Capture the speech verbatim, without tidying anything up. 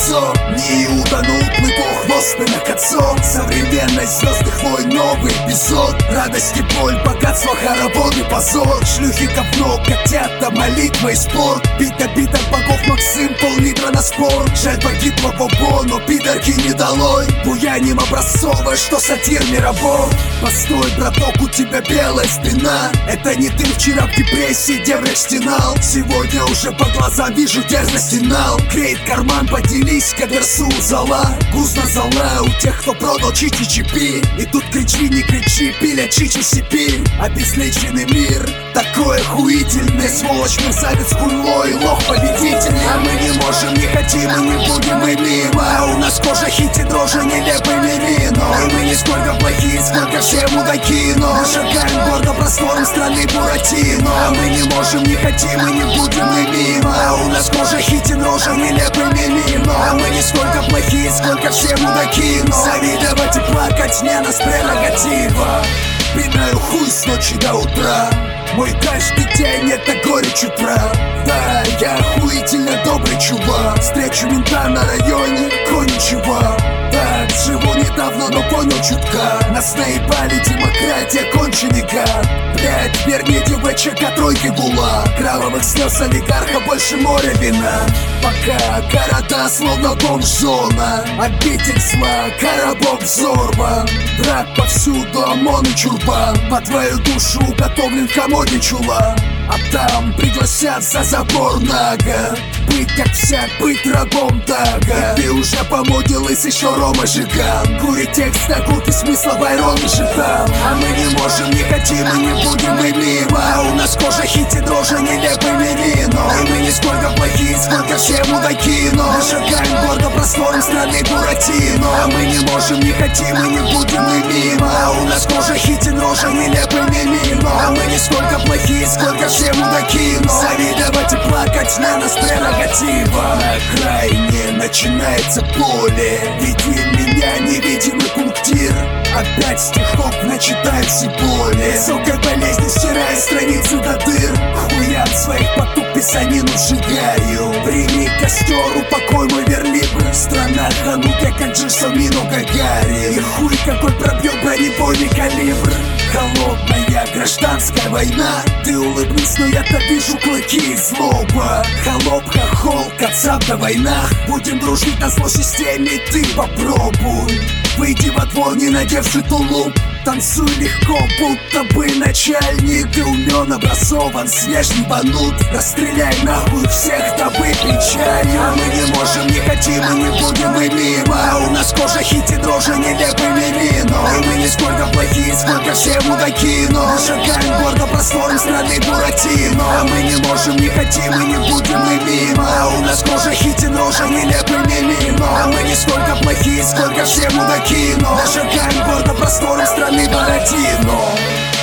лицо. Не Иуда, но уплыву хвостных отцов. Современность звездных войн, новый эпизод. Радость и боль, богатство, хоровод и позор. Шлюхи, говно, котята, молитва и спорт. Бить добиток богов Максим, пол-литра на спор. Жаль погибло Бобо, но пидорки не долой. Буяним образцовое, что сатир мировой. Постой, браток, у тебя белая спина. Это не ты вчера в депрессии деврик стенал. Сегодня уже по глазам вижу дерзость финал. Крейт карман, поделись, каверсу зала. Гузна зала у тех, кто продал чичи-чипи. И тут кричи, не кричи, пиля чичи-сипи. Обезличенный мир, такой охуительный. Сволочь, мерзавец, хуйло и лох победительный. А мы не можем, не хотим и не будем мы мимо. А у нас кожа хити дрожи нелепый мерино. И мы не сколько плохие, сколько все мудаки. Но мы шагаем гордо простором страны Буратино. А мы не можем, не хотим и не будем мы мимо. А у нас кожа хити дрожи нелепый мерино. А мы не сколько плохие, сколько все мудаки. Но завидовать и плакать не нас прерогатива. Пинаю хуй с ночи до утра. Мой каждый день это горечь утра. Да, я охуительно добрый чувак. Встречу мента на районе, кончего. Так, живу недавно, но понял чутка. Нас наебали, демократия, конченый гад. Блять, верните ВЧК, тройки гула. Кровавых слез олигарха, больше моря вина. Пока города словно бомж-зона. Обитель зла, коробок взорван. Враг повсюду, ОМОН и чурбан. По твою душу уготовлен в комоде чулан. А там пригласят за забор наго. Быть как всяк, быть рабом тага. И ты уже по моде лысый, еще Рома Жиган. Курит текст, окурки смысла Байрон и Житан. А мы не можем, не хотим и не будем мы мимо. А у нас кожа хити дрожи нелепый мерино. И мы не сколько плохие, сколько все мудаки. Но мы шагаем гордо простором страны Буратино. А мы не можем, не хотим и не будем мы мимо. А у нас кожа хити дрожи нелепый мерино. А мы не сколько плохие, сколько все мудаки. Но завидовать и плакать на нас прерогатива. На окраине начинается поле. Веди меня, невидимый пунктир. Опять стихов начитаю все боли. Высокой болезни стирая страницы до дыр. Хуям своих потуг писанину сжигаю. Прими костер, упокой мой верлибр. Страна ханут, я как Джерсон, мину Гагарин. И хуй какой пробьет бронебойный калибр. Холодная гражданская война. Ты улыбнись, но я-то вижу клыки и злоба. Холоп, хохол, кацап на войнах. Будем дружить на зло системе, ты попробуй. Выйди во двор, не надевший тулуп. Танцуй легко, будто бы начальник. Ты умен, образован, свеж, не банут. Расстреляй нахуй всех, дабы печалью. А мы не можем, не хотим и не будем мы мимо. А у нас кожа хити дрожи нелепый мерино. И мы не сколько плохие, сколько все мудаки. Но мы шагаем гордо простором страны Буратино. А мы не можем, не хотим и не будем мы мимо. А у нас кожа хити дрожи нелепый мерино. А мы не сколько плохие, сколько все мудаки. Но мы шагаем гордо простором страны Буратино.